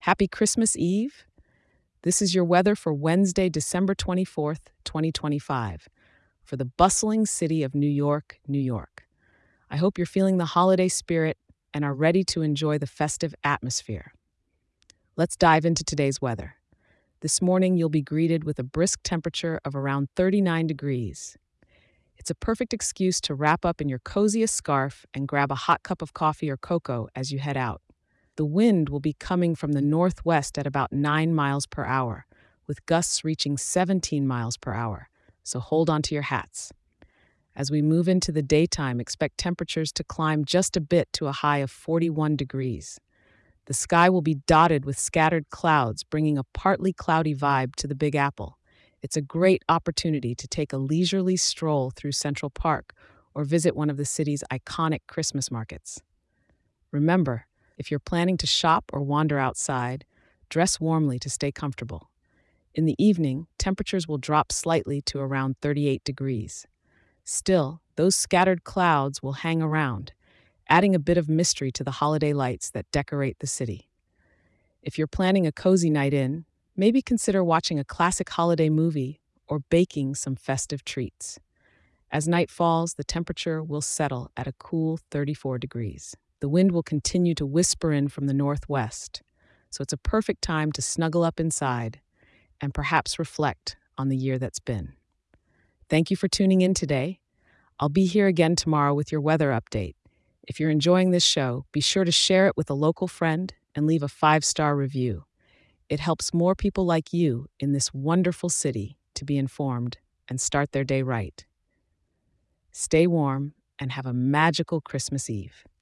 Happy Christmas Eve. This is your weather for Wednesday, December 24th, 2025, for the bustling city of New York, New York. I hope you're feeling the holiday spirit and are ready to enjoy the festive atmosphere. Let's dive into today's weather. This morning, you'll be greeted with a brisk temperature of around 39 degrees. It's a perfect excuse to wrap up in your coziest scarf and grab a hot cup of coffee or cocoa as you head out. The wind will be coming from the northwest at about 9 miles per hour, with gusts reaching 17 miles per hour, so hold on to your hats. As we move into the daytime, expect temperatures to climb just a bit to a high of 41 degrees. The sky will be dotted with scattered clouds, bringing a partly cloudy vibe to the Big Apple. It's a great opportunity to take a leisurely stroll through Central Park or visit one of the city's iconic Christmas markets. Remember, if you're planning to shop or wander outside, dress warmly to stay comfortable. In the evening, temperatures will drop slightly to around 38 degrees. Still, those scattered clouds will hang around, adding a bit of mystery to the holiday lights that decorate the city. If you're planning a cozy night in, maybe consider watching a classic holiday movie or baking some festive treats. As night falls, the temperature will settle at a cool 34 degrees. The wind will continue to whisper in from the northwest, so it's a perfect time to snuggle up inside and perhaps reflect on the year that's been. Thank you for tuning in today. I'll be here again tomorrow with your weather update. If you're enjoying this show, be sure to share it with a local friend and leave a 5-star review. It helps more people like you in this wonderful city to be informed and start their day right. Stay warm and have a magical Christmas Eve.